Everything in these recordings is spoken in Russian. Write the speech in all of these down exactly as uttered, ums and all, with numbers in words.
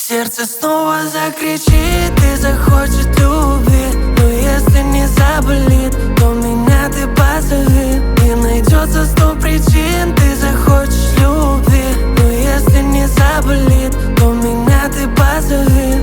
Сердце снова закричит и захочет любви. Но если не заболит, то меня ты позови. И найдется сто причин, ты захочешь любви. Но если не заболит, то меня ты позови.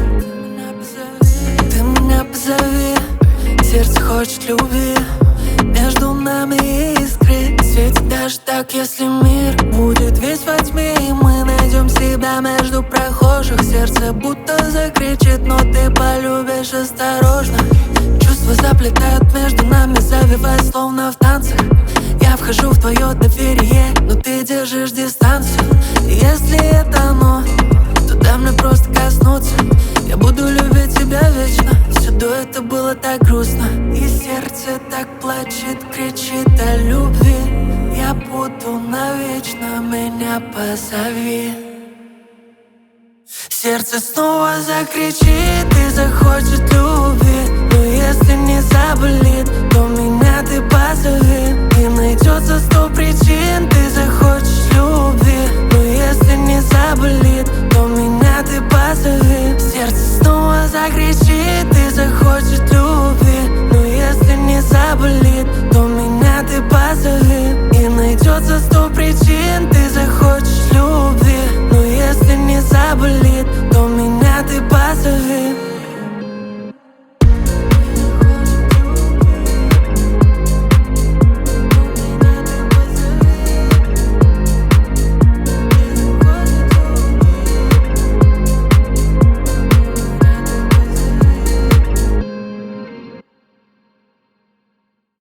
Ты меня позови. Сердце хочет любви. Между нами искры светит даже так, если мир будет весь во тьме, и мы найдем себя между прохожих. Сердце будто закричит, но ты полюбишь осторожно. Чувства заплетают между нами, завиваясь словно в танцах. Я вхожу в твое доверие, но ты держишь дистанцию. И если это оно, то дай мне просто коснуться. Я буду любить тебя вечно. Все до этого было так грустно, и сердце так плачет, кричит о любви. Я буду навечно, меня позови. Сердце снова закричит и захочет любви. Но если не заболит, то